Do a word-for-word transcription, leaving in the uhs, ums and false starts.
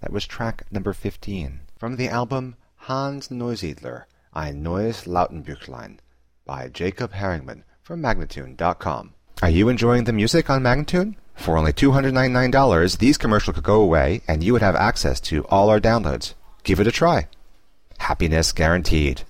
That was track number fifteen from the album Hans Neusiedler, Ein neues Lautenbüchlein by Jacob Herringman from Magnatune dot com. Are you enjoying the music on Magnatune? For only two hundred ninety-nine dollars, these commercials could go away and you would have access to all our downloads. Give it a try. Happiness guaranteed.